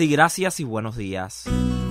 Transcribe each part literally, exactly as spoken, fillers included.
Sí, gracias y buenos días.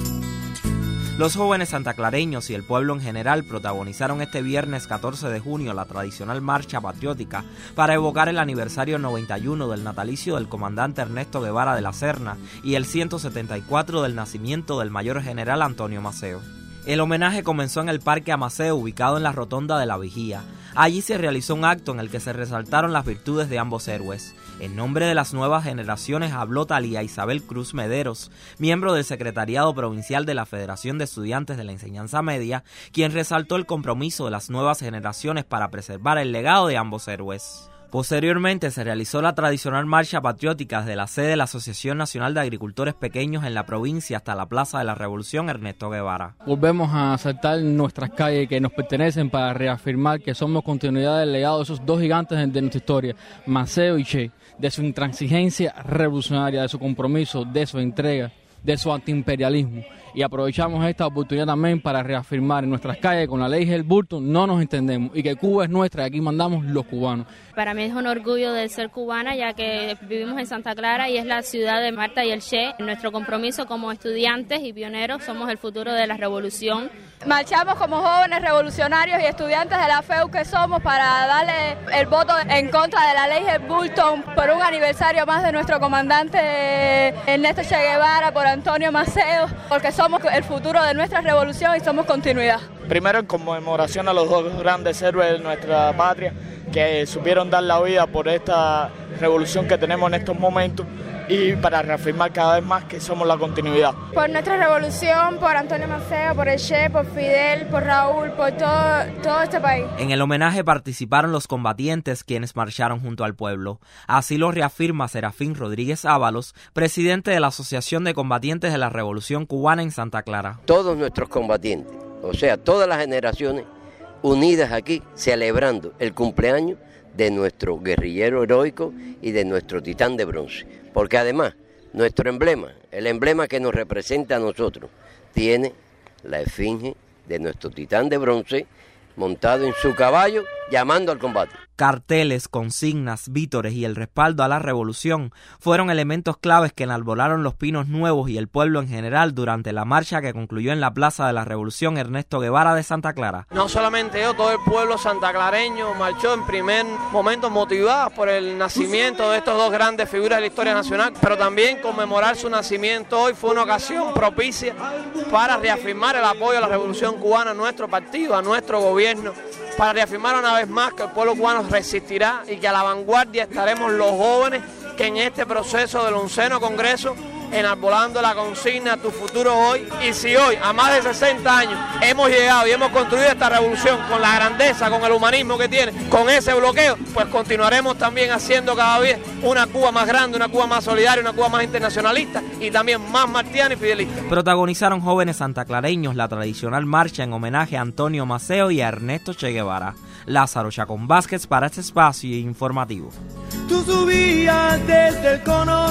Los jóvenes santaclareños y el pueblo en general protagonizaron este viernes catorce de junio la tradicional marcha patriótica para evocar el aniversario noventa y uno del natalicio del comandante Ernesto Guevara de la Serna y el ciento setenta y cuatro del nacimiento del mayor general Antonio Maceo. El homenaje comenzó en el Parque Maceo, ubicado en la Rotonda de la Vigía. Allí se realizó un acto en el que se resaltaron las virtudes de ambos héroes. En nombre de las nuevas generaciones habló Talía Isabel Cruz Mederos, miembro del Secretariado Provincial de la Federación de Estudiantes de la Enseñanza Media, quien resaltó el compromiso de las nuevas generaciones para preservar el legado de ambos héroes. Posteriormente se realizó la tradicional marcha patriótica desde la sede de la Asociación Nacional de Agricultores Pequeños en la provincia hasta la Plaza de la Revolución Ernesto Guevara. Volvemos a asaltar nuestras calles que nos pertenecen para reafirmar que somos continuidad del legado de esos dos gigantes de nuestra historia, Maceo y Che, de su intransigencia revolucionaria, de su compromiso, de su entrega, de su antiimperialismo. Y aprovechamos esta oportunidad también para reafirmar en nuestras calles con la ley Helburto no nos entendemos y que Cuba es nuestra y aquí mandamos los cubanos. Para mí es un orgullo de ser cubana, ya que vivimos en Santa Clara y es la ciudad de Marta y el Che. Nuestro compromiso como estudiantes y pioneros, somos el futuro de la revolución. Marchamos como jóvenes revolucionarios y estudiantes de la F E U que somos para darle el voto en contra de la ley Helburto por un aniversario más de nuestro comandante Ernesto Che Guevara, por Antonio Maceo, porque somos el futuro de nuestra revolución y somos continuidad. Primero en conmemoración a los dos grandes héroes de nuestra patria que supieron dar la vida por esta revolución que tenemos en estos momentos y para reafirmar cada vez más que somos la continuidad. Por nuestra revolución, por Antonio Maceo, por el Che, por Fidel, por Raúl, por todo, todo este país. En el homenaje participaron los combatientes quienes marcharon junto al pueblo. Así lo reafirma Serafín Rodríguez Ábalos, presidente de la Asociación de Combatientes de la Revolución Cubana en Santa Clara. Todos nuestros combatientes, o sea, todas las generaciones unidas aquí celebrando el cumpleaños de nuestro guerrillero heroico y de nuestro titán de bronce. Porque además, nuestro emblema, el emblema que nos representa a nosotros, tiene la esfinge de nuestro titán de bronce montado en su caballo, llamando al combate. Carteles, consignas, vítores y el respaldo a la revolución fueron elementos claves que enarbolaron los pinos nuevos y el pueblo en general durante la marcha que concluyó en la Plaza de la Revolución Ernesto Guevara de Santa Clara. No solamente yo, todo el pueblo santaclareño marchó en primer momento motivados por el nacimiento de estos dos grandes figuras de la historia nacional, pero también conmemorar su nacimiento hoy fue una ocasión propicia para reafirmar el apoyo a la revolución cubana a nuestro partido, a nuestro gobierno, para reafirmar una vez más que el pueblo cubano resistirá y que a la vanguardia estaremos los jóvenes que en este proceso del onceno Congreso enarbolando la consigna Tu futuro hoy. Y si hoy, a más de sesenta años, hemos llegado y hemos construido esta revolución con la grandeza, con el humanismo que tiene, con ese bloqueo, pues continuaremos también haciendo cada vez una Cuba más grande, una Cuba más solidaria, una Cuba más internacionalista y también más martiana y fidelista. Protagonizaron jóvenes santaclareños la tradicional marcha en homenaje a Antonio Maceo y a Ernesto Che Guevara. Lázaro Chacón Vázquez para este espacio informativo. Tú subías desde el cono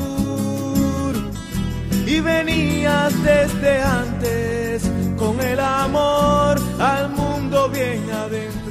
sur y venías desde antes con el amor al mundo bien adentro.